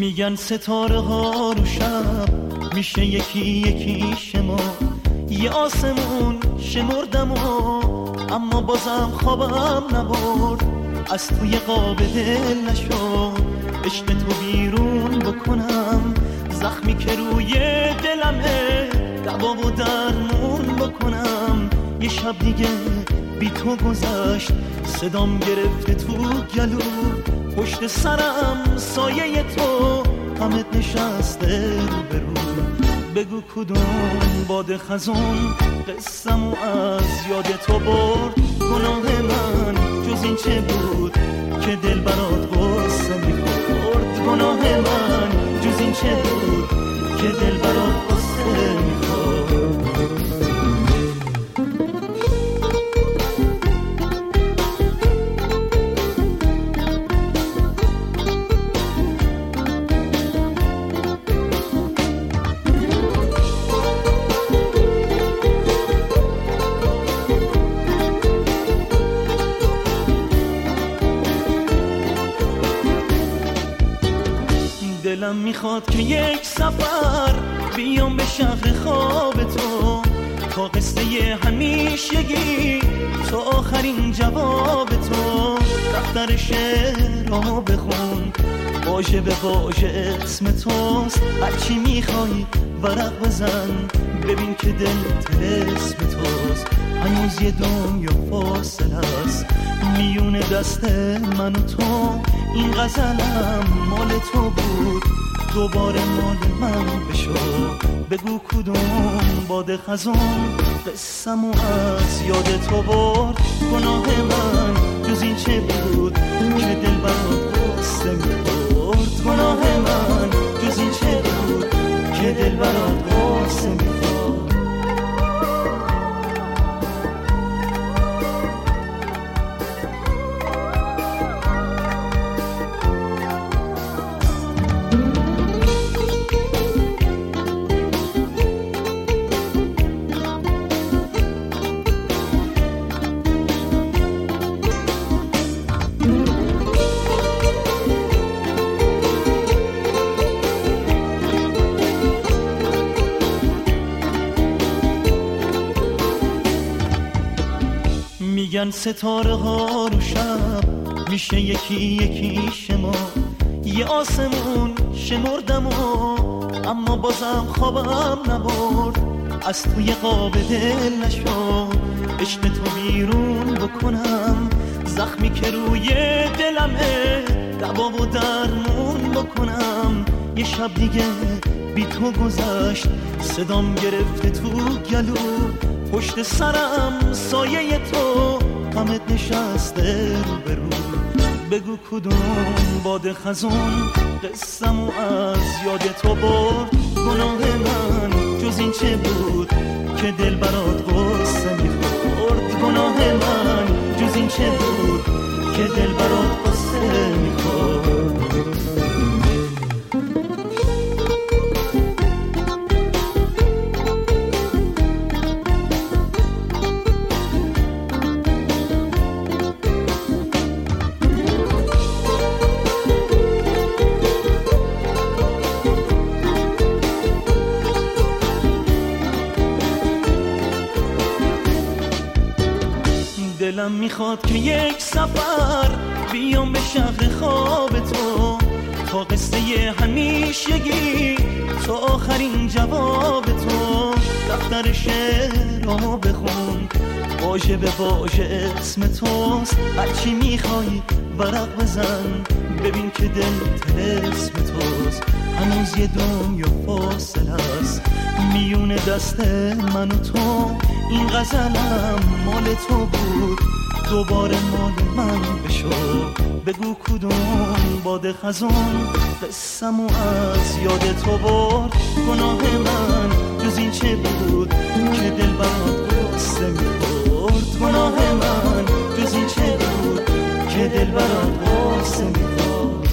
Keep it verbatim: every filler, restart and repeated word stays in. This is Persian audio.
میگن ستاره ها رو شب میشه یکی یکی شما، یه آسمون شمردم و اما بازم خوابم نبرد، از توی قاب دل نشد عشق تو بیرون بکنم، زخمی که روی دلمه دوا و درمون بکنم. یه شب دیگه بی تو گذشت، صدام گرفته تو گلو، پشت سرم سایه تو غمت نشسته رو برو. بگو کدوم باد خزون قصه‌مو از یاد تو برد، گناه من جز این چه بود که دل برات قصه میخورد، گناه من جز این چه بود که دل برات قصه میخورد. دلم میخواد که یک سفر بیام به شهر خواب تو، تا قصه همیشگی تو آخرین جواب تو. دفتر شعرها بخون واژه به واژه اسم توست، هرچی میخوای ورق بزن ببین که دل طلسم توست. هنوز یه دنیا فاصله است میون دست من و تو، این غزلم مال تو بود دوباره مال من بشو. بگو کدوم باد خزون قصه‌مو از یاد تو برد، گناه من جز این چه بود که دل برات قصه می‌خورد، گناه من جز این چه بود که دل برات قصه می‌خورد. میگن ستاره ها رو شب میشه یکی یکی شما، یه آسمون شمردم و اما بازم خوابم نبرد، از توی قاب دل نشد عشق تو بیرون بکنم، زخمی که روی دلمه دوا و درمون بکنم. یه شب دیگه بی تو گذشت، صدام گرفته تو گلو، پشت سرم سایه تو غمت نشسته رو برو. بگو کدوم باد خزون قصه‌مو از یاد تو برد، گناه من جز این چه بود که دل برات قصه میخورد، گناه من جز این چه بود که دل برات قصه میخورد. دلم میخواد که یک سفر بیام به شهر خواب تو، تا قصه همیشگی تو آخرین جواب تو. دفتر شعرها بخون واژه به واژه اسم توست، هرچی میخوای ورق بزن ببین که دل طلسم توست. هنوز یه دنیا فاصله است میون دست من و تو، این غزلم مال تو بود دوباره مال من بشو. بگو کدوم باد خزون قصه‌مو از یاد تو برد، گناه من جز این چه بود که دل برات قصه می‌خورد، گناه من جز این چه بود که دل برات قصه می‌خورد.